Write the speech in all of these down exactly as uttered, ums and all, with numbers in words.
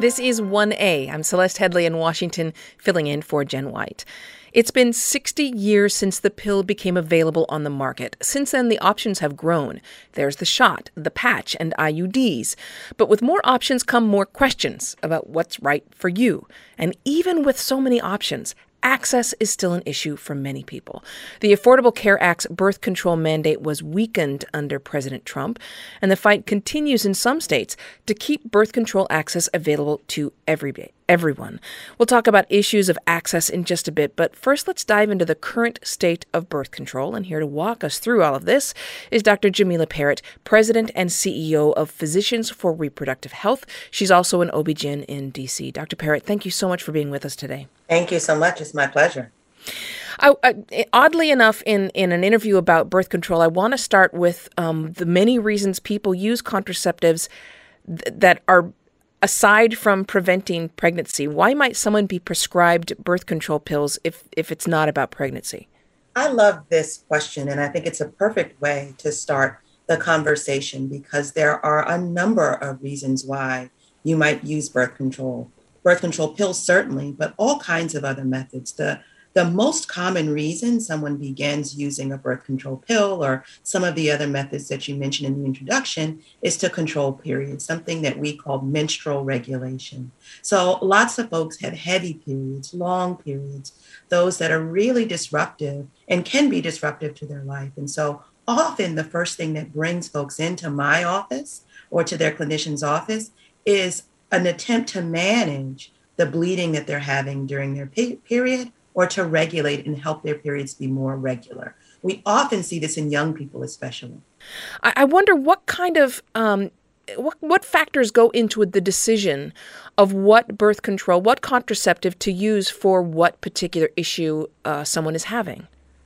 This is one A. I'm Celeste Headley in Washington, filling in for Jen White. It's been sixty years since the pill became available on the market. Since then, the options have grown. There's the shot, the patch, and I U Ds. But with more options come more questions about what's right for you. And even with so many options, access is still an issue for many people. The Affordable Care Act's birth control mandate was weakened under President Trump, and the fight continues in some states to keep birth control access available to every, everyone. We'll talk about issues of access in just a bit, but first let's dive into the current state of birth control. And here to walk us through all of this is Doctor Jamila Parrott, President and C E O of Physicians for Reproductive Health. She's also an O B G Y N in D C. Doctor Parrott, thank you so much for being with us today. Thank you so much. It's my pleasure. I, I, oddly enough, in, in an interview about birth control, I want to start with um, the many reasons people use contraceptives th- that are aside from preventing pregnancy. Why might someone be prescribed birth control pills if, if it's not about pregnancy? I love this question, and I think it's a perfect way to start the conversation because there are a number of reasons why you might use birth control. Birth control pills, certainly, but all kinds of other methods. The, the most common reason someone begins using a birth control pill or some of the other methods that you mentioned in the introduction is to control periods, something that we call menstrual regulation. So lots of folks have heavy periods, long periods, those that are really disruptive and can be disruptive to their life. And so often the first thing that brings folks into my office or to their clinician's office is an attempt to manage the bleeding that they're having during their pe- period or to regulate and help their periods be more regular. We often see this in young people, especially. I, I wonder what kind of, um, what, what factors go into the decision of what birth control, what contraceptive to use for what particular issue uh, someone is having?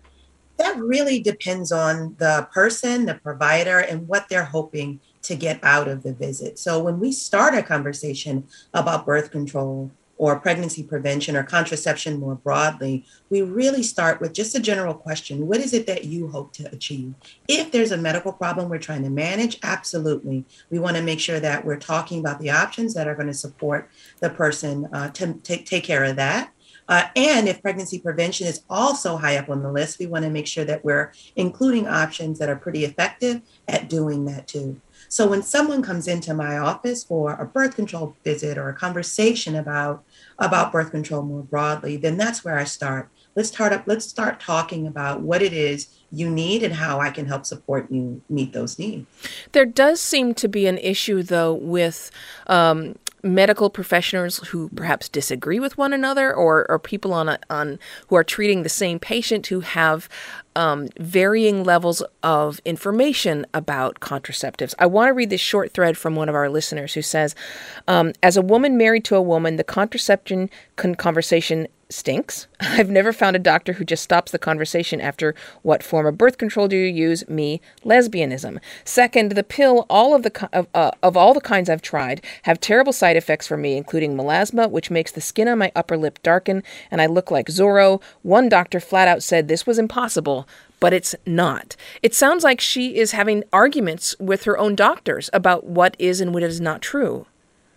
That really depends on the person, the provider, and what they're hoping to get out of the visit. So when we start a conversation about birth control or pregnancy prevention or contraception more broadly, we really start with just a general question. What is it that you hope to achieve? If there's a medical problem we're trying to manage, absolutely. We want to make sure that we're talking about the options that are going to support the person uh, to take, take care of that. Uh, and if pregnancy prevention is also high up on the list, we want to make sure that we're including options that are pretty effective at doing that too. So when someone comes into my office for a birth control visit or a conversation about, about birth control more broadly, then that's where I start. Let's start up, let's start talking about what it is you need and how I can help support you meet those needs. There does seem to be an issue, though, with um, medical professionals who perhaps disagree with one another, or, or people on a, on who are treating the same patient who have um, varying levels of information about contraceptives. I want to read this short thread from one of our listeners who says, um, as a woman married to a woman, the contraception con- conversation stinks. I've never found a doctor who just stops the conversation after what form of birth control do you use? Me, lesbianism. Second, the pill, all of the of, uh, of all the kinds I've tried, have terrible side effects for me, including melasma, which makes the skin on my upper lip darken, and I look like Zorro. One doctor flat out said this was impossible, but it's not. It sounds like she is having arguments with her own doctors about what is and what is not true.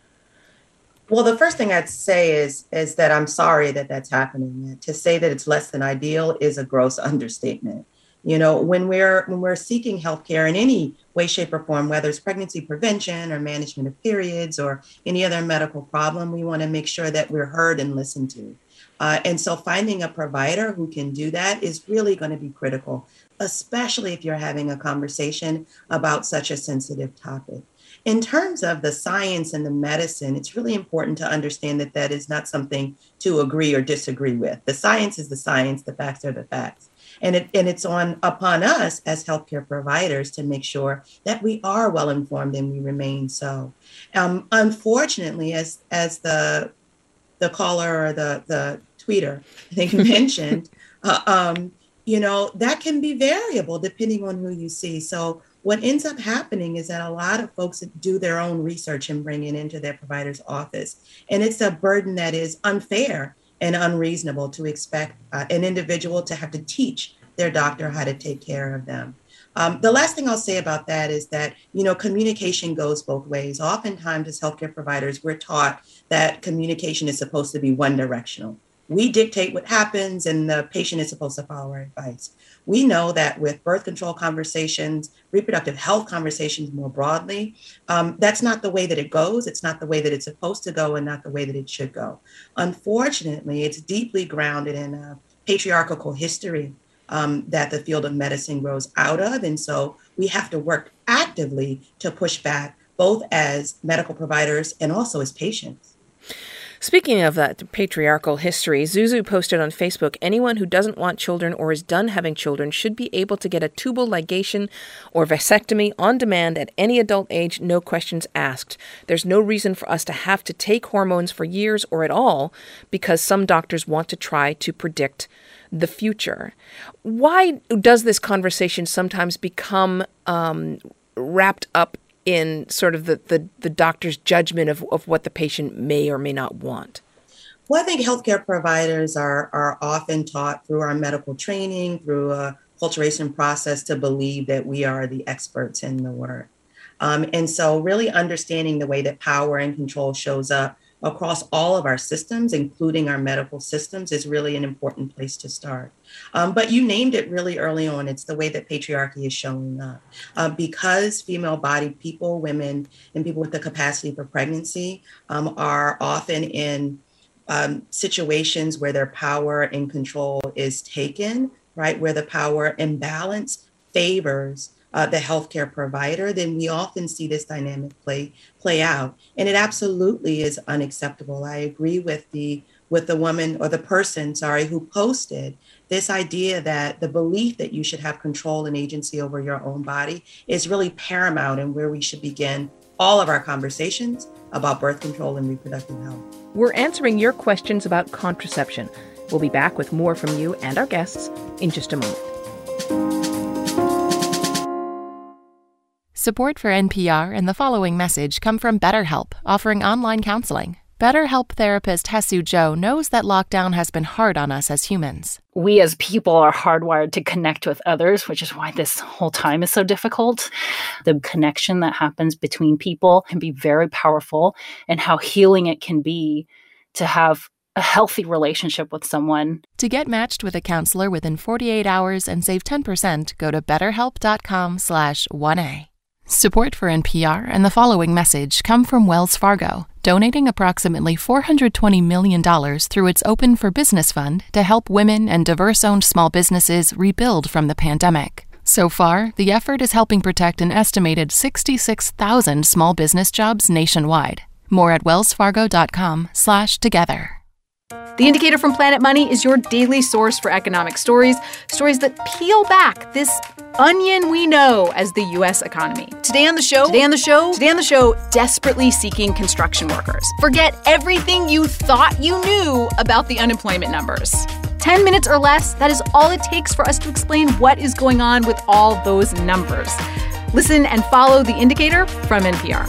Well, the first thing I'd say is, is that I'm sorry that that's happening. To say that it's less than ideal is a gross understatement. You know, when we're when we're seeking healthcare in any way, shape, or form, whether it's pregnancy prevention or management of periods or any other medical problem, we want to make sure that we're heard and listened to. Uh, and so finding a provider who can do that is really going to be critical, especially if you're having a conversation about such a sensitive topic. In terms of the science and the medicine, it's really important to understand that that is not something to agree or disagree with. The science is the science, the facts are the facts. And it and it's on upon us as healthcare providers to make sure that we are well informed and we remain so. Um, unfortunately, as as the the caller or the the tweeter I think mentioned, uh, um, you know, that can be variable depending on who you see. So what ends up happening is that a lot of folks do their own research and bring it into their provider's office. And it's a burden that is unfair and unreasonable to expect uh, an individual to have to teach their doctor how to take care of them. Um, the last thing I'll say about that is that, you know, communication goes both ways. Oftentimes as healthcare providers, we're taught that communication is supposed to be one directional. We dictate what happens and the patient is supposed to follow our advice. We know that with birth control conversations, reproductive health conversations more broadly, um, that's not the way that it goes. It's not the way that it's supposed to go and not the way that it should go. Unfortunately, it's deeply grounded in a patriarchal history um, that the field of medicine grows out of. And so we have to work actively to push back, both as medical providers and also as patients. Speaking of that patriarchal history, Zuzu posted on Facebook, anyone who doesn't want children or is done having children should be able to get a tubal ligation or vasectomy on demand at any adult age, no questions asked. There's no reason for us to have to take hormones for years or at all because some doctors want to try to predict the future. Why does this conversation sometimes become um, wrapped up in sort of the, the, the doctor's judgment of, of what the patient may or may not want? Well, I think healthcare providers are, are often taught through our medical training, through a culturation process, to believe that we are the experts in the work. Um, and so really understanding the way that power and control shows up across all of our systems, including our medical systems, is really an important place to start. Um, but you named it really early on. It's the way that patriarchy is showing up. Uh, because female-bodied people, women, and people with the capacity for pregnancy um, are often in um, situations where their power and control is taken, right, where the power imbalance favors Uh, the healthcare provider, then we often see this dynamic play play out, and it absolutely is unacceptable. I agree with the with the woman or the person, sorry, who posted this idea that the belief that you should have control and agency over your own body is really paramount and where we should begin all of our conversations about birth control and reproductive health. We're answering your questions about contraception. We'll be back with more from you and our guests in just a moment. Support for N P R and the following message come from BetterHelp, offering online counseling. BetterHelp therapist Hesu Joe knows that lockdown has been hard on us as humans. We as people are hardwired to connect with others, which is why this whole time is so difficult. The connection that happens between people can be very powerful, and how healing it can be to have a healthy relationship with someone. To get matched with a counselor within forty-eight hours and save ten percent, go to betterhelp.com slash 1A. Support for N P R and the following message come from Wells Fargo, donating approximately four hundred twenty million dollars through its Open for Business Fund to help women and diverse-owned small businesses rebuild from the pandemic. So far, the effort is helping protect an estimated sixty-six thousand small business jobs nationwide. More at wellsfargo.com slash together. The Indicator from Planet Money is your daily source for economic stories, stories that peel back this onion we know as the U S economy. Today on the show, today on the show, today on the show, desperately seeking construction workers. Forget everything you thought you knew about the unemployment numbers. Ten minutes or less, that is all it takes for us to explain what is going on with all those numbers. Listen and follow The Indicator from N P R.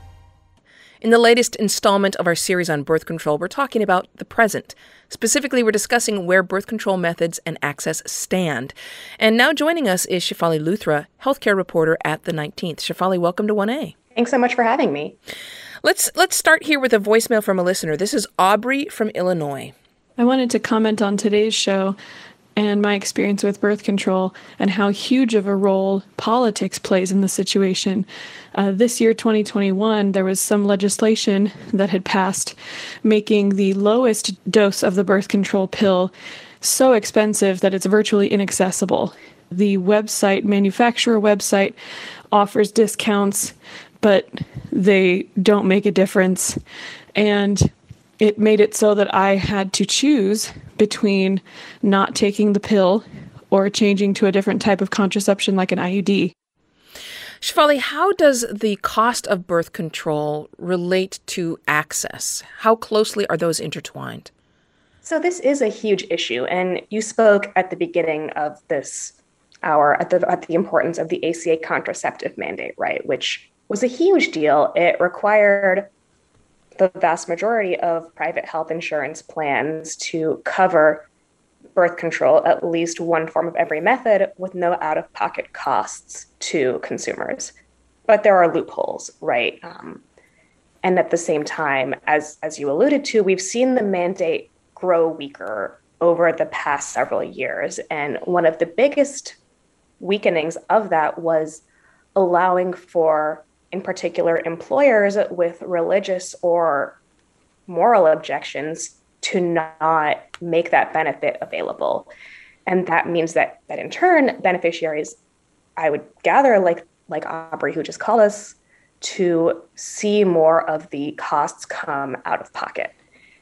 In the latest installment of our series on birth control, we're talking about the present. Specifically, we're discussing where birth control methods and access stand. And now joining us is Shefali Luthra, healthcare reporter at The nineteenth. Shefali, welcome to one A. Thanks so much for having me. Let's let's start here with a voicemail from a listener. This is Aubrey from Illinois. I wanted to comment on today's show and my experience with birth control and how huge of a role politics plays in the situation. Uh, this year, twenty twenty-one, there was some legislation that had passed making the lowest dose of the birth control pill so expensive that it's virtually inaccessible. The website, manufacturer website, offers discounts, but they don't make a difference. And it made it so that I had to choose between not taking the pill or changing to a different type of contraception like an I U D. Shefali, how does the cost of birth control relate to access? How closely are those intertwined? So this is a huge issue, and you spoke at the beginning of this hour at the at the importance of the A C A contraceptive mandate, right, which was a huge deal. It required the vast majority of private health insurance plans to cover birth control, at least one form of every method, with no out-of-pocket costs to consumers. But there are loopholes, right? Um, and at the same time, as, as you alluded to, we've seen the mandate grow weaker over the past several years. And one of the biggest weakenings of that was allowing for, in particular, employers with religious or moral objections to not make that benefit available. And that means that that in turn, beneficiaries, I would gather, like, like Aubrey, who just called us, to see more of the costs come out of pocket.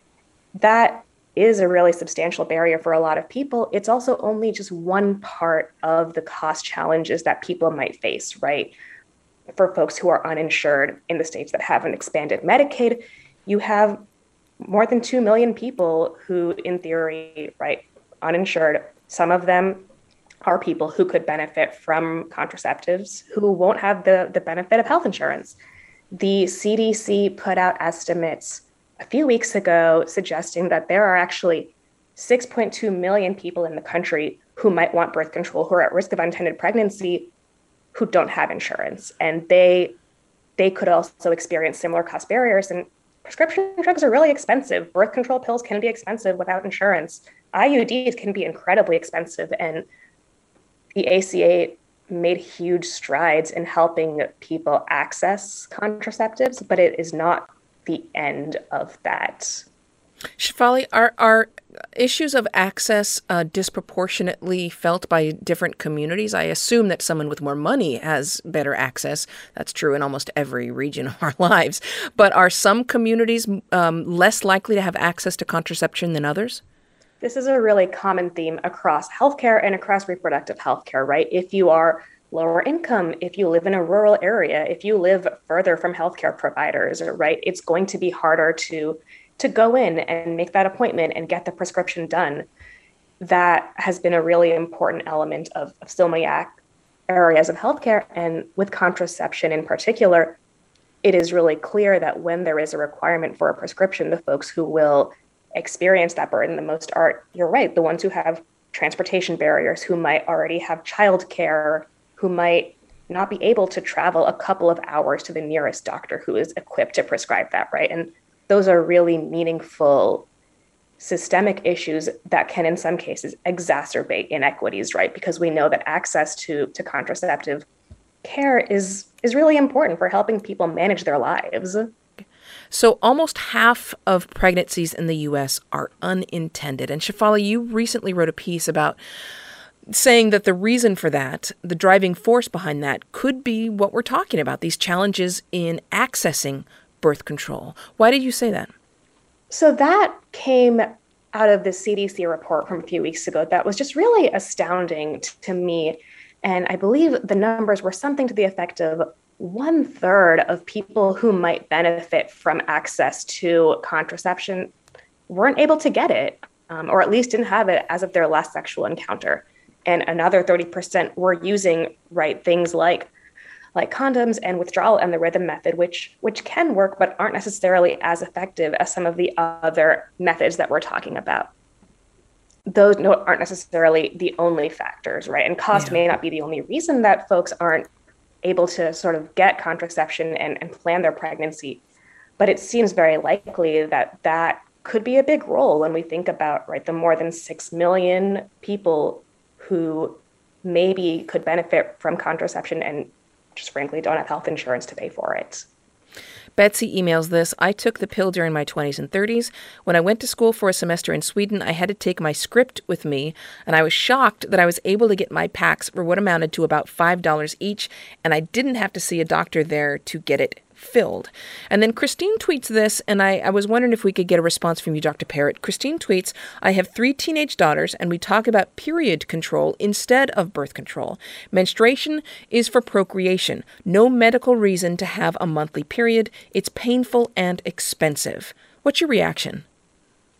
That is a really substantial barrier for a lot of people. It's also only just one part of the cost challenges that people might face, right? For folks who are uninsured in the states that haven't expanded Medicaid, you have more than two million people who, in theory, right, uninsured. Some of them are people who could benefit from contraceptives who won't have the, the benefit of health insurance. The C D C put out estimates a few weeks ago suggesting that there are actually six point two million people in the country who might want birth control, who are at risk of unintended pregnancy, who don't have insurance. And they they could also experience similar cost barriers. And prescription drugs are really expensive. Birth control pills can be expensive without insurance. I U Ds can be incredibly expensive. And the A C A made huge strides in helping people access contraceptives, but it is not the end of that. Shefali, are, are issues of access uh, disproportionately felt by different communities? I assume that someone with more money has better access. That's true in almost every region of our lives. But are some communities um, less likely to have access to contraception than others? This is a really common theme across healthcare and across reproductive healthcare, right? If you are lower income, if you live in a rural area, if you live further from healthcare providers, right, it's going to be harder to, to go in and make that appointment and get the prescription done. That has been a really important element of, of so many ac- areas of healthcare. And with contraception in particular, it is really clear that when there is a requirement for a prescription, the folks who will experience that burden the most are, you're right, the ones who have transportation barriers, who might already have childcare, who might not be able to travel a couple of hours to the nearest doctor who is equipped to prescribe that, right? And those are really meaningful systemic issues that can, in some cases, exacerbate inequities, right? Because we know that access to, to contraceptive care is, is really important for helping people manage their lives. So almost half of pregnancies in the U S are unintended. And Shefali, you recently wrote a piece about saying that the reason for that, the driving force behind that, could be what we're talking about, these challenges in accessing birth control. Why did you say that? So that came out of the C D C report from a few weeks ago that was just really astounding t- to me. And I believe the numbers were something to the effect of one third of people who might benefit from access to contraception weren't able to get it, um, or at least didn't have it as of their last sexual encounter. And another thirty percent were using, right, things like like condoms and withdrawal and the rhythm method, which which can work, but aren't necessarily as effective as some of the other methods that we're talking about. Those aren't necessarily the only factors, right? And cost yeah. may not be the only reason that folks aren't able to sort of get contraception and, and plan their pregnancy. But it seems very likely that that could be a big role when we think about, right, the more than six million people who maybe could benefit from contraception and just frankly don't have health insurance to pay for it. Betsy emails this. I took the pill during my twenties and thirties. When I went to school for a semester in Sweden, I had to take my script with me, and I was shocked that I was able to get my packs for what amounted to about five dollars each, and I didn't have to see a doctor there to get it filled. And then Christine tweets this, and I, I was wondering if we could get a response from you, Doctor Parrott. Christine tweets, I have three teenage daughters, and we talk about period control instead of birth control. Menstruation is for procreation. No medical reason to have a monthly period. It's painful and expensive. What's your reaction?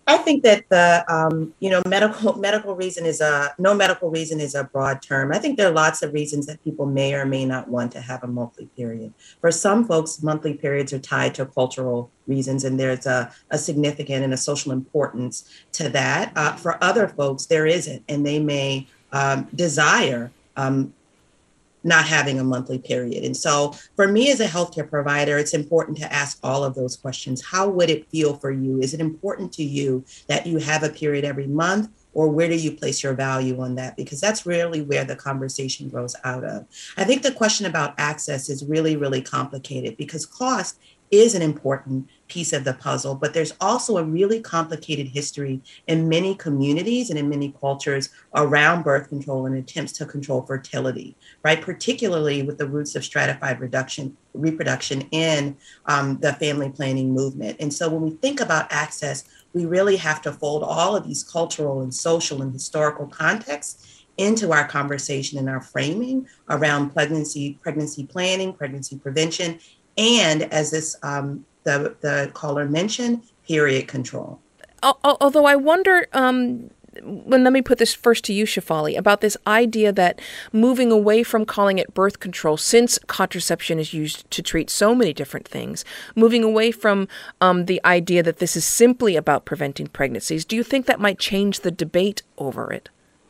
I think that the um, you know medical medical reason is a no medical reason is a broad term. I think there are lots of reasons that people may or may not want to have a monthly period. For some folks, monthly periods are tied to cultural reasons, and there's a, a significant and a social importance to that. Uh, for other folks, there isn't, and they may um, desire um, not having a monthly period. And so for me as a healthcare provider, it's important to ask all of those questions. How would it feel for you? Is it important to you that you have a period every month? Or where do you place your value on that? Because that's really where the conversation grows out of. I think the question about access is really, really complicated because cost is an important piece of the puzzle, but there's also a really complicated history in many communities and in many cultures around birth control and attempts to control fertility, right? Particularly with the roots of stratified reduction, reproduction in um, the family planning movement. And so when we think about access, we really have to fold all of these cultural and social and historical contexts into our conversation and our framing around pregnancy, pregnancy planning, pregnancy prevention, and as this um, the the caller mentioned, period control. Although I wonder, um, well, let me put this first to you, Shefali, about this idea that moving away from calling it birth control, since contraception is used to treat so many different things, moving away from um, the idea that this is simply about preventing pregnancies, do you think that might change the debate over it?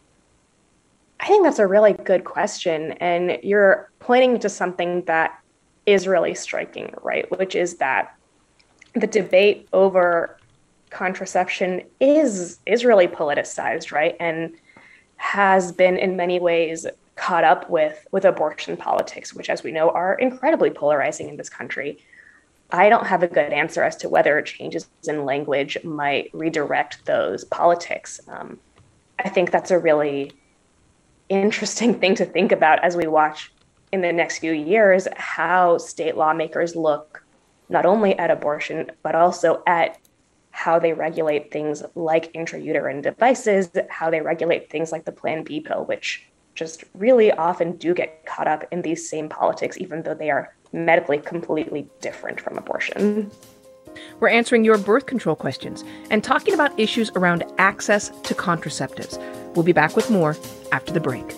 I think that's a really good question. And you're pointing to something that is really striking, right? Which is that the debate over contraception is is really politicized, right? And has been in many ways caught up with, with abortion politics, which, as we know, are incredibly polarizing in this country. I don't have a good answer as to whether changes in language might redirect those politics. Um, I think that's a really interesting thing to think about as we watch in the next few years how state lawmakers look not only at abortion, but also at how they regulate things like intrauterine devices, how they regulate things like the Plan B pill, which just really often do get caught up in these same politics, even though they are medically completely different from abortion. We're answering your birth control questions and talking about issues around access to contraceptives. We'll be back with more after the break.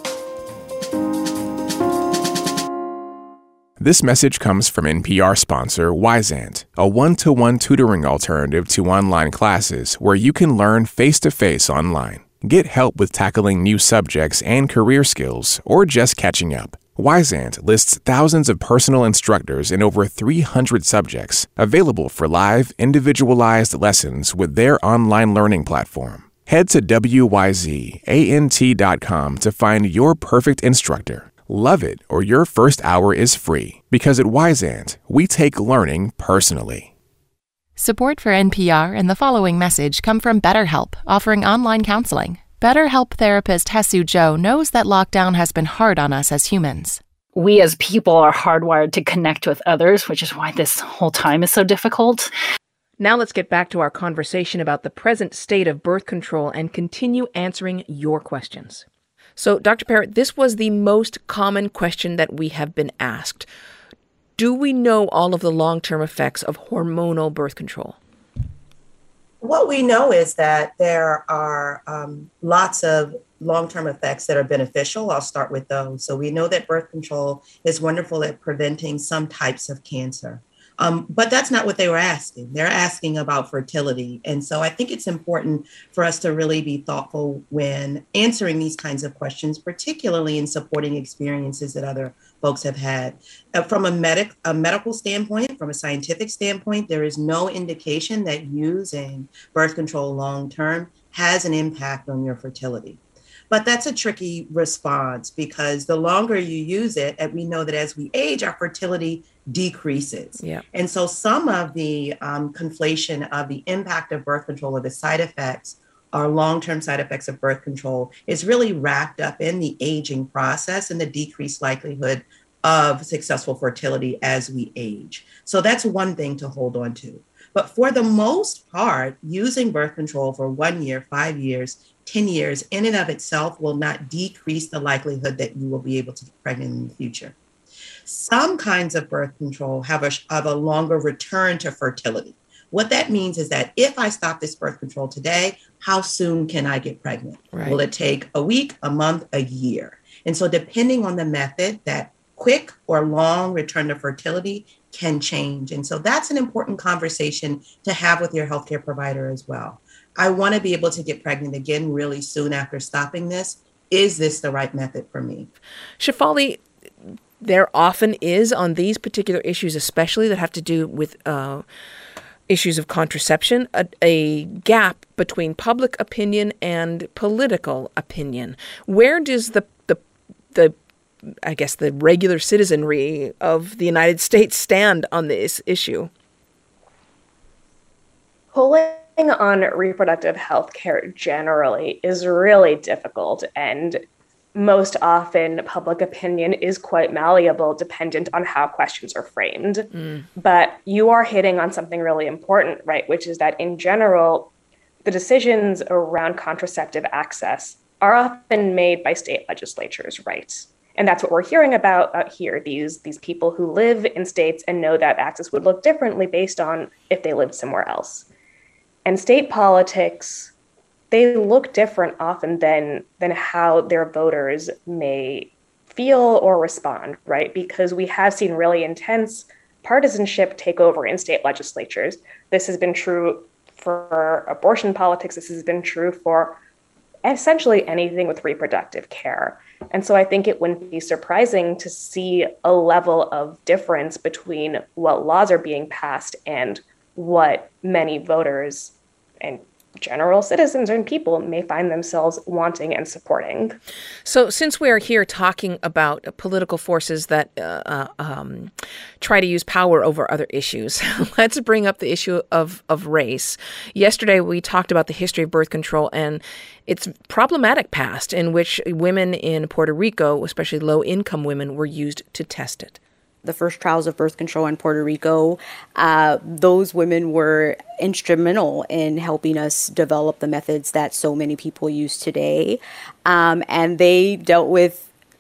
This message comes from N P R sponsor Wyzant, a one-to-one tutoring alternative to online classes where you can learn face-to-face online. Get help with tackling new subjects and career skills, or just catching up. Wyzant lists thousands of personal instructors in over three hundred subjects, available for live, individualized lessons with their online learning platform. Head to W Y Z A N T dot com to find your perfect instructor. Love it, or your first hour is free. Because at Wyzant, we take learning personally. Support for N P R and the following message come from BetterHelp, offering online counseling. BetterHelp therapist Hesu Joe knows that lockdown has been hard on us as humans. We as people are hardwired to connect with others, which is why this whole time is so difficult. Now let's get back to our conversation about the present state of birth control and continue answering your questions. So, Doctor Parrott, this was the most common question that we have been asked. Do we know all of the long-term effects of hormonal birth control? What we know is that there are um, lots of long-term effects that are beneficial. I'll start with those. So we know that birth control is wonderful at preventing some types of cancer. Um, but that's not what they were asking. They're asking about fertility. And so I think it's important for us to really be thoughtful when answering these kinds of questions, particularly in supporting experiences that other folks have had. Uh, from a, medic, a medical standpoint, from a scientific standpoint, there is no indication that using birth control long-term has an impact on your fertility. But that's a tricky response because the longer you use it, and we know that as we age, our fertility decreases. Yeah. And so some of the um, conflation of the impact of birth control or the side effects or long-term side effects of birth control is really wrapped up in the aging process and the decreased likelihood of successful fertility as we age. So that's one thing to hold on to. But for the most part, using birth control for one year, five years, ten years in and of itself will not decrease the likelihood that you will be able to get pregnant in the future. Some kinds of birth control have a, have a longer return to fertility. What that means is that if I stop this birth control today, how soon can I get pregnant? Right. Will it take a week, a month, a year? And so depending on the method, that quick or long return to fertility can change. And so that's an important conversation to have with your healthcare provider as well. I want to be able to get pregnant again really soon after stopping this. Is this the right method for me? Shefali, there often is on these particular issues, especially that have to do with uh, issues of contraception, a, a gap between public opinion and political opinion. Where does the the the I guess the regular citizenry of the United States stand on this issue? Polling on reproductive health care generally is really difficult, and most often public opinion is quite malleable dependent on how questions are framed. Mm. But you are hitting on something really important, right? Which is that in general, the decisions around contraceptive access are often made by state legislatures, right? And that's what we're hearing about out here, these, these people who live in states and know that access would look differently based on if they lived somewhere else. And state politics, they look different often than, than how their voters may feel or respond, right? Because we have seen really intense partisanship take over in state legislatures. This has been true for abortion politics. This has been true for essentially anything with reproductive care. And so I think it wouldn't be surprising to see a level of difference between what laws are being passed and what many voters and general citizens and people may find themselves wanting and supporting. So since we are here talking about political forces that uh, um, try to use power over other issues, let's bring up the issue of, of race. Yesterday, we talked about the history of birth control and its problematic past in which women in Puerto Rico, especially low-income women, were used to test it. The first trials of birth control in Puerto Rico, uh, those women were instrumental in helping us develop the methods that so many people use today. Um, and they dealt with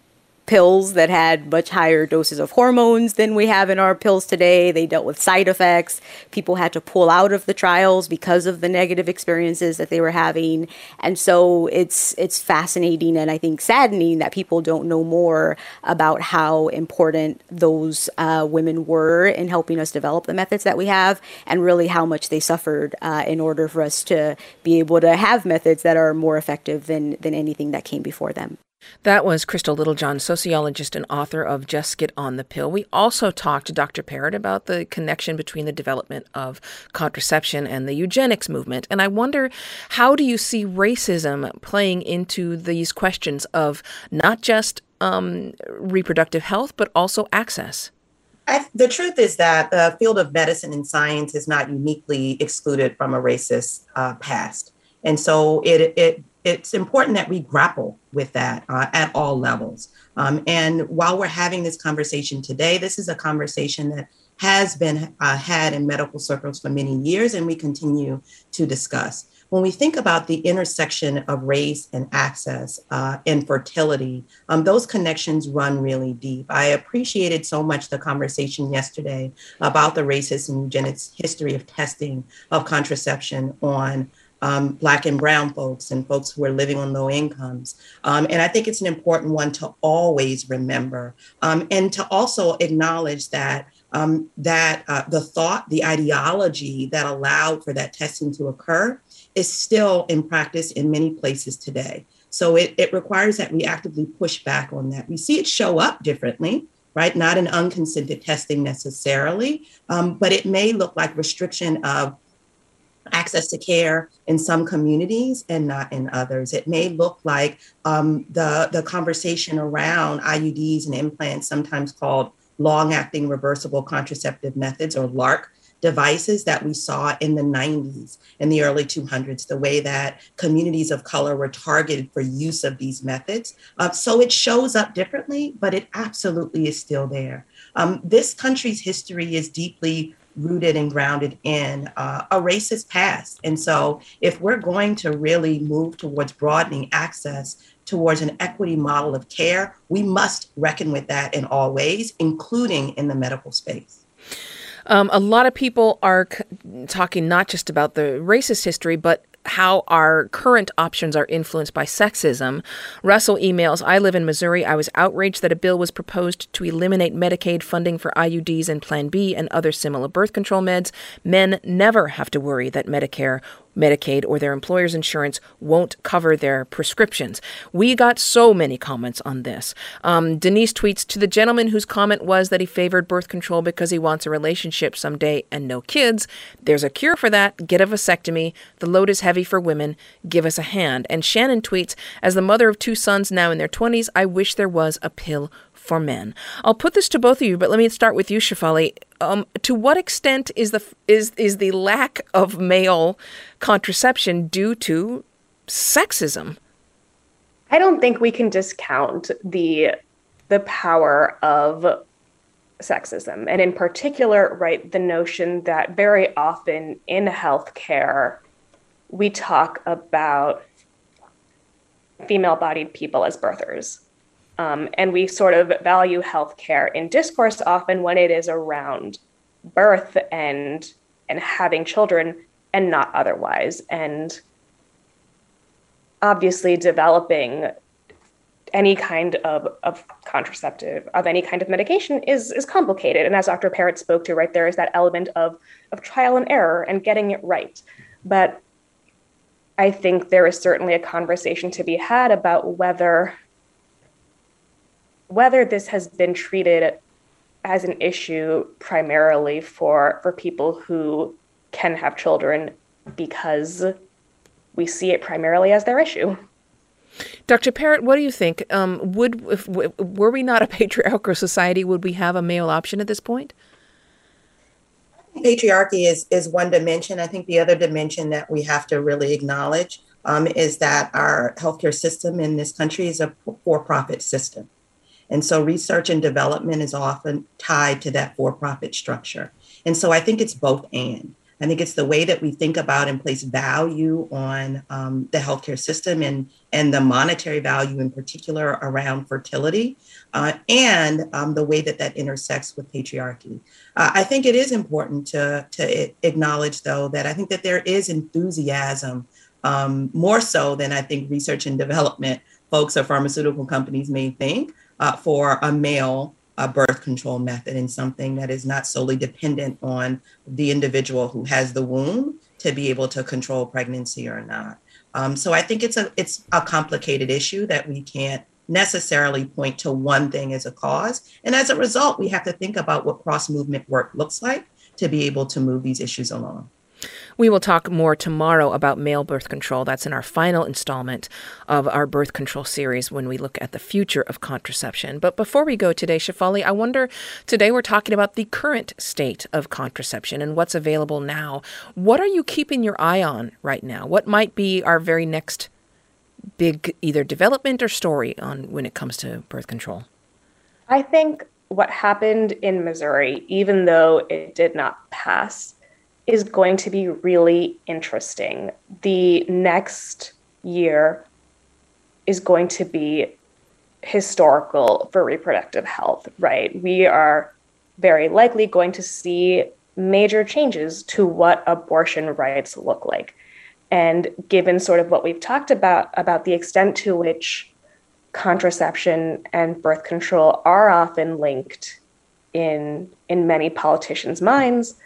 pills that had much higher doses of hormones than we have in our pills today. They dealt with side effects. People had to pull out of the trials because of the negative experiences that they were having. And so it's it's fascinating and I think saddening that people don't know more about how important those uh, women were in helping us develop the methods that we have and really how much they suffered uh, in order for us to be able to have methods that are more effective than, than anything that came before them. That was Crystal Littlejohn, sociologist and author of Just Get on the Pill. We also talked to Doctor Parrott about the connection between the development of contraception and the eugenics movement. And I wonder, how do you see racism playing into these questions of not just um, reproductive health, but also access? I, the truth is that the field of medicine and science is not uniquely excluded from a racist uh, past. And so it it it's important that we grapple with that uh, at all levels. Um, and while we're having this conversation today, this is a conversation that has been uh, had in medical circles for many years, and we continue to discuss. When we think about the intersection of race and access uh, and fertility, um, those connections run really deep. I appreciated so much the conversation yesterday about the racist and eugenics history of testing of contraception on Um, Black and brown folks and folks who are living on low incomes. Um, and I think it's an important one to always remember um, and to also acknowledge that um, that uh, the thought, the ideology that allowed for that testing to occur is still in practice in many places today. So it, it requires that we actively push back on that. We see it show up differently, right? Not in unconsented testing necessarily, um, but it may look like restriction of access to care in some communities and not in others. It may look like um, the, the conversation around I U Ds and implants, sometimes called long-acting reversible contraceptive methods or LARC devices that we saw in the nineties and the early two hundreds, the way that communities of color were targeted for use of these methods. Uh, so it shows up differently, but it absolutely is still there. Um, this country's history is deeply rooted and grounded in uh, a racist past. And so if we're going to really move towards broadening access towards an equity model of care, we must reckon with that in all ways, including in the medical space. Um, a lot of people are c- talking not just about the racist history, but how our current options are influenced by sexism. Russell emails, I live in Missouri. I was outraged that a bill was proposed to eliminate Medicaid funding for I U Ds and Plan B and other similar birth control meds. Men never have to worry that Medicare, Medicaid, or their employer's insurance won't cover their prescriptions. We got so many comments on this. Um, Denise tweets, to the gentleman whose comment was that he favored birth control because he wants a relationship someday and no kids, there's a cure for that. Get a vasectomy. The load is heavy for women. Give us a hand. And Shannon tweets, as the mother of two sons now in their twenties, I wish there was a pill for men. I'll put this to both of you, but let me start with you, Shefali. Um, to what extent is the is is the lack of male contraception due to sexism? I don't think we can discount the the power of sexism, and in particular, right, the notion that very often in healthcare we talk about female-bodied people as birthers. Um, and we sort of value healthcare in discourse often when it is around birth and and having children and not otherwise. And obviously developing any kind of, of contraceptive, of any kind of medication is, is complicated. And as Doctor Parrott spoke to, right, there is that element of, of trial and error and getting it right. But I think there is certainly a conversation to be had about whether whether this has been treated as an issue primarily for, for people who can have children because we see it primarily as their issue. Doctor Parrott, what do you think? Um, would if, were we not a patriarchal society, would we have a male option at this point? Patriarchy is, is one dimension. I think the other dimension that we have to really acknowledge um, is that our healthcare system in this country is a for-profit system. And so research and development is often tied to that for-profit structure. And so I think it's both and. I think it's the way that we think about and place value on um, the healthcare system and, and the monetary value in particular around fertility uh, and um, the way that that intersects with patriarchy. Uh, I think it is important to, to acknowledge, though, that I think that there is enthusiasm, um, more so than I think research and development folks or pharmaceutical companies may think, uh, for a male a birth control method and something that is not solely dependent on the individual who has the womb to be able to control pregnancy or not. Um, so I think it's a it's a complicated issue that we can't necessarily point to one thing as a cause. And as a result, we have to think about what cross-movement work looks like to be able to move these issues along. We will talk more tomorrow about male birth control. That's in our final installment of our birth control series when we look at the future of contraception. But before we go today, Shefali, I wonder, today we're talking about the current state of contraception and what's available now. What are you keeping your eye on right now? What might be our very next big either development or story on when it comes to birth control? I think what happened in Missouri, even though it did not pass, is going to be really interesting. The next year is going to be historical for reproductive health, right? We are very likely going to see major changes to what abortion rights look like. And given sort of what we've talked about, about the extent to which contraception and birth control are often linked in, in many politicians' minds,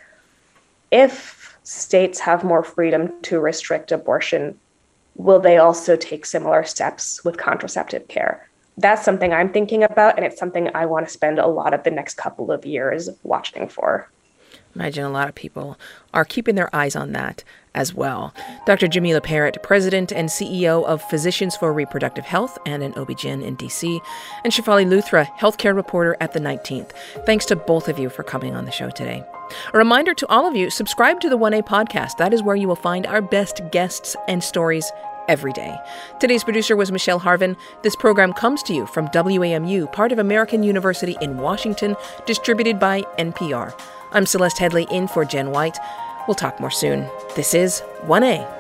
if states have more freedom to restrict abortion, will they also take similar steps with contraceptive care? That's something I'm thinking about, and it's something I want to spend a lot of the next couple of years watching for. Imagine a lot of people are keeping their eyes on that as well. Doctor Jamila Parrott, President and C E O of Physicians for Reproductive Health and an O B G Y N in D C, and Shefali Luthra, healthcare reporter at The nineteenth. Thanks to both of you for coming on the show today. A reminder to all of you, subscribe to the one A podcast. That is where you will find our best guests and stories every day. Today's producer was Michelle Harvin. This program comes to you from W A M U, part of American University in Washington, distributed by N P R. I'm Celeste Headley in for Jen White. We'll talk more soon. This is one A.